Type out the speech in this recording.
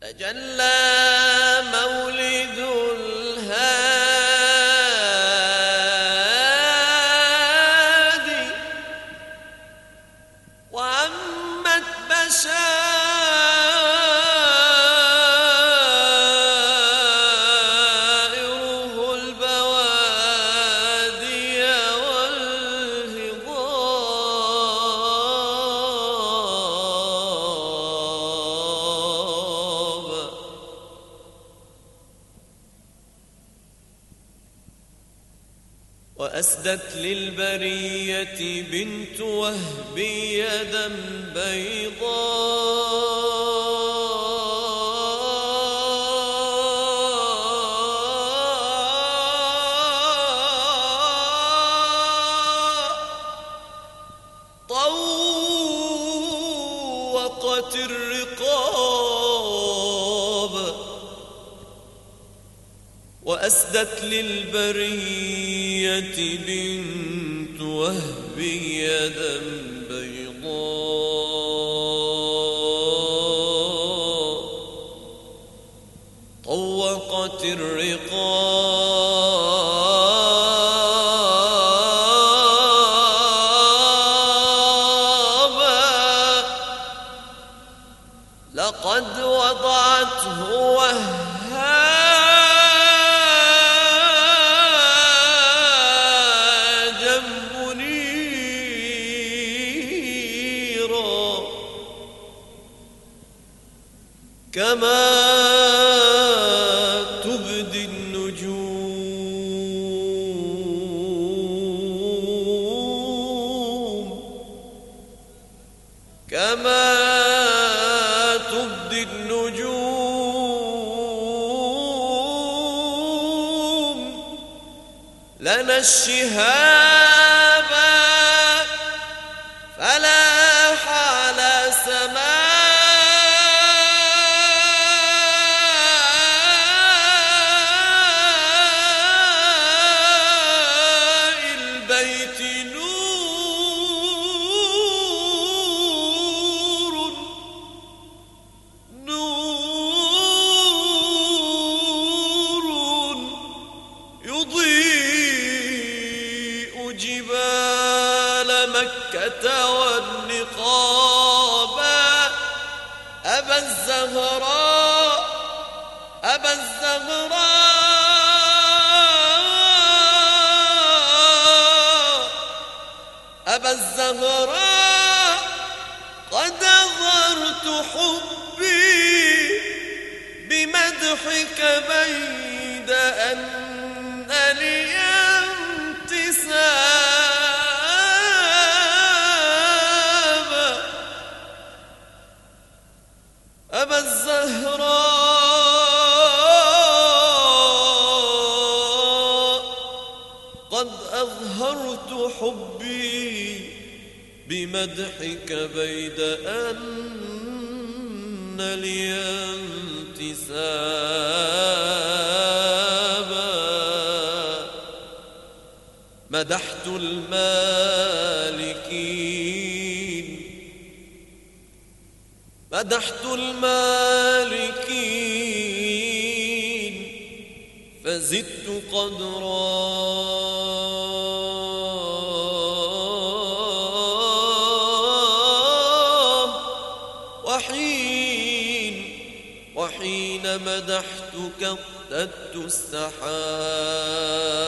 تجلى مولد الهادي وعمت بشائره البوادي والهضاب وأسدت للبرية بنت وهب يدا بيضاء طوقت الرقاب وأسدت للبرية بنت وهب يدا بيضاء طوقت الرقاب لقد وضعته وهاجا منيرا كما تبدي النجوم كما تبدي النجوم لنا الشهاب فلاح على سماء البيت نور يضيء جبال مكة والنقابا أبا الزهراء أبا الزهراء أبا الزهراء قد أظهرت حبي بمدحك بيد أن لي انتسابا أبا الزهراء قد أظهرت حبي بمدحك بيد أن لي انتسابا مدحت المالكين مدحت المالكين فزدت قدرا وحين مدحتك اقتدت السحاب